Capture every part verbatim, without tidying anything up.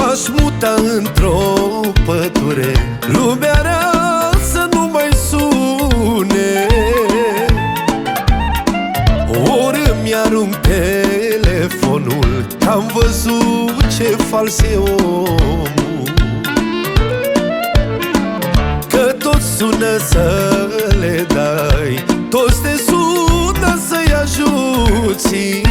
M-aș muta într-o pădure, lumea rea să nu mai sune. Ori îmi arunc telefonul, că am văzut ce fals e omul, că toți sună să le dai, toți te sună să-i ajuți.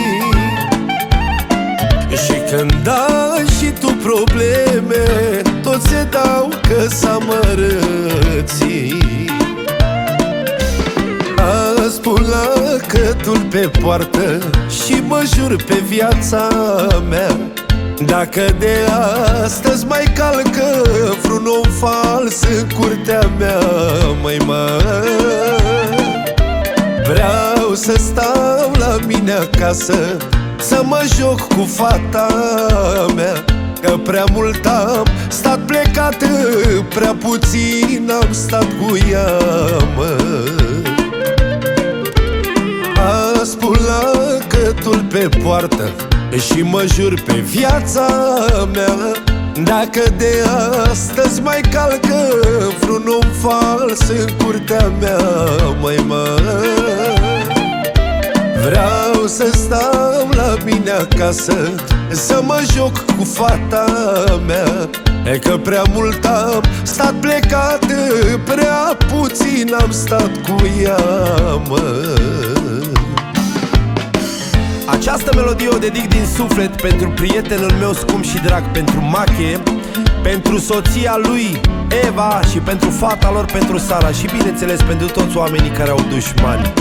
Și când ai și tu probleme, toți se dau că s-a mărățit. Azi pun lacătul pe poartă și mă jur pe viața mea, dacă de astăzi mai calcă vreun om fals în curtea mea, măi mă, vreau să stau la mine acasă, să mă joc cu fata mea, că prea mult am stat plecat, prea puțin am stat cu ea, mă. Azi pun lacătul pe poartă și mă jur pe viața mea, dacă de astăzi mai calcă vreun om fals în curtea mea, măi mă, vreau să stau la mine acasă, să mă joc cu fata mea, e că prea mult am stat plecat, prea puțin am stat cu ea, mă. Această melodie o dedic din suflet pentru prietenul meu scump și drag, pentru Mache, pentru soția lui Eva și pentru fata lor, pentru Sara, și bineînțeles pentru toți oamenii care au dușmani.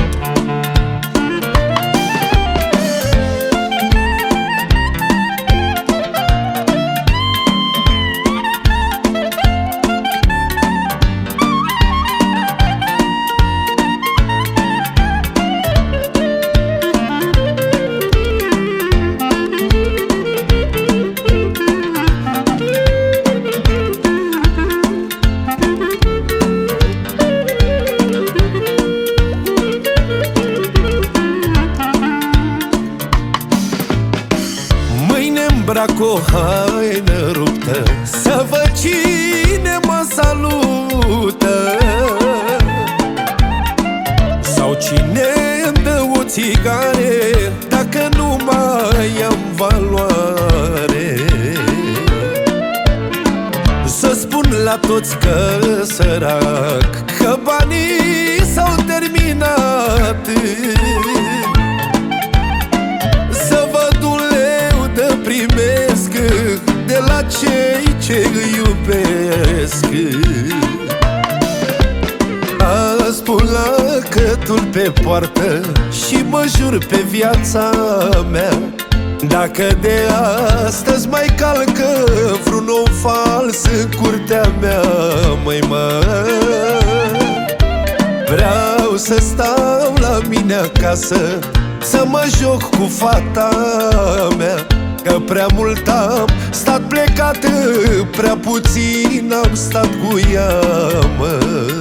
Îmbrac o haină ruptă, să văd cine mă salută, sau cine îmi dă o țigare, dacă nu mai am valoare. Să spun la toți că sărac, că banii s-au terminat, primesc de la cei ce îi iubesc. Azi pun lacătul pe poartă și mă jur pe viața mea, dacă de astăzi mai calcă vreun om fals în curtea mea, măi mă, vreau să stau la mine acasă, să mă joc cu fata mea, că prea mult am stat plecat, prea puțin am stat cu ea, mă.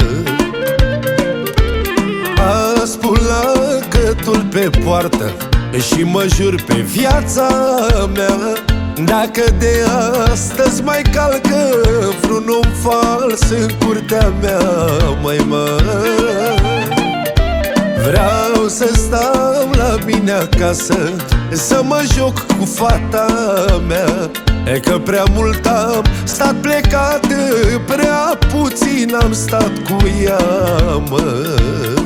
Azi pun lacătul pe poartă și mă jur pe viața mea, dacă de astăzi mai calcă vreun om fals în curtea mea, măi mă, vreau să stau la mine acasă, să mă joc cu fata mea, e că prea mult am stat plecat, prea puțin am stat cu ea, mă.